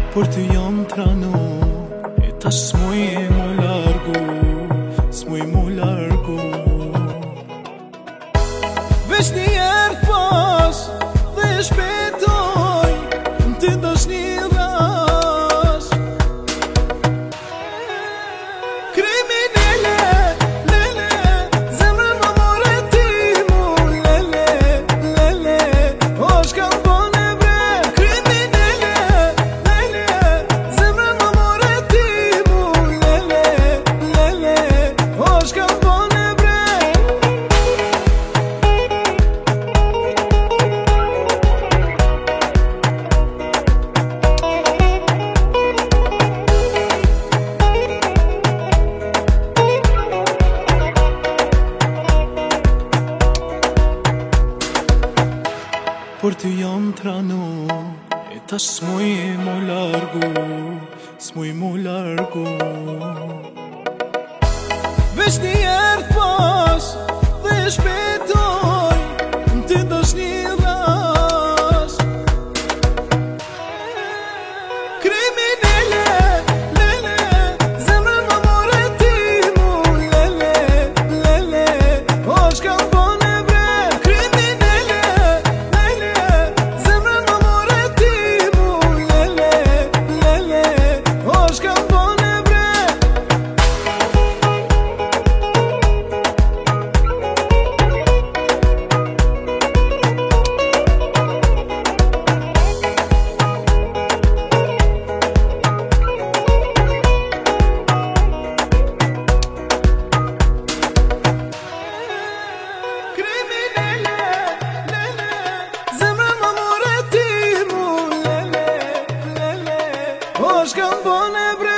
Por ty jam tranu e ta s'muj mu largu, s'muj mu largu. Veç një herë pas dhe shpetoj ti dash një ras kriminele, lele, zemrën më more ti mu, lele, lele, o shkam bone bre. Kriminele, lele, zemrën më more ti mu, lele, lele, o shkam bone bre. Por ty jam tranu e ta s'muj mu largu, s'muj mu largu. Veç një herë pas dhe shpetoj ti dash një ras kriminele, lele, zemrën më more ti mu, lele, lele, o shkam bone bre. Kriminele, lele, zemrën më more ti mu, lele, lele, o shkam bone bre. O shkam bone bre.